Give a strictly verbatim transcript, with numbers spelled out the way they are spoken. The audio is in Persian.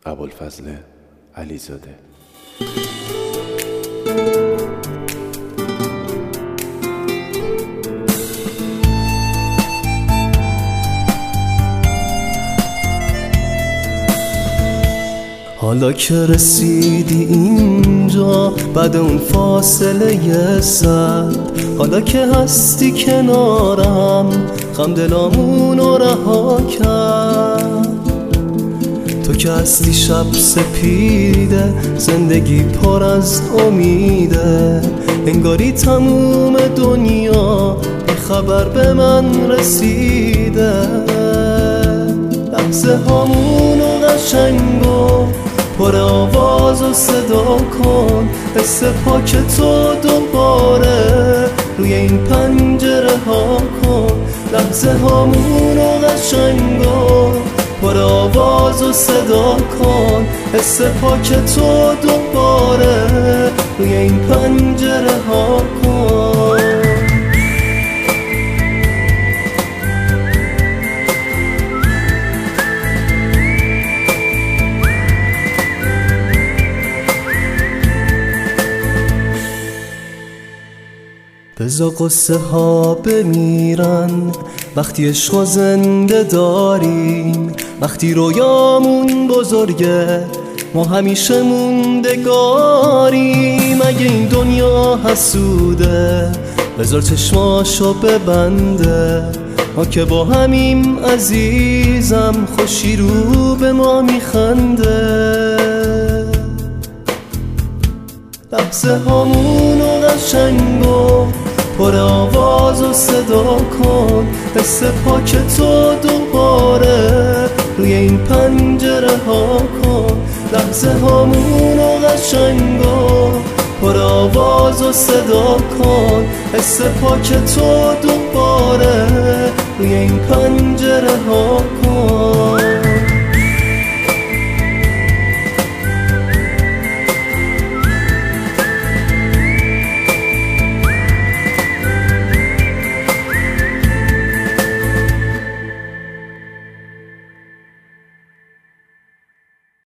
ابوالفضل علیزاده. حالا که رسیدی اینجا بعد اون فاصله یه ساعت، حالا که هستی کنارم غم دلامونو رها کرد. تو که هستی شب سپیده، زندگی پر از امیده، انگاری تموم دنیا بی خبر به من رسیده. لحظه هامونو قشنگو پر آواز و صدا کن، حس پاک تو دوباره روی این پنجره ها کن. لحظه هامونو قشنگو پر آواز و صدا کن، حس پاک تو دوباره روی این پنجره ها کن. بذار قصه ها بمیرن وقتی عشق و زنده داریم، وقتی رویامون بزرگه ما همیشه موندگاریم. اگه این دنیا حسوده بذار چشماشو ببنده، ما که با همیم عزیزم خوشی رو به ما میخنده. لحظه هامونو قشنگو پر آواز و صدا کن، حس پاک تو دوباره روی این پنجره ها کن. لحظه هامونو قشنگو پر آواز و صدا کن، حس پاک تو دوباره روی این پنجره ها کن.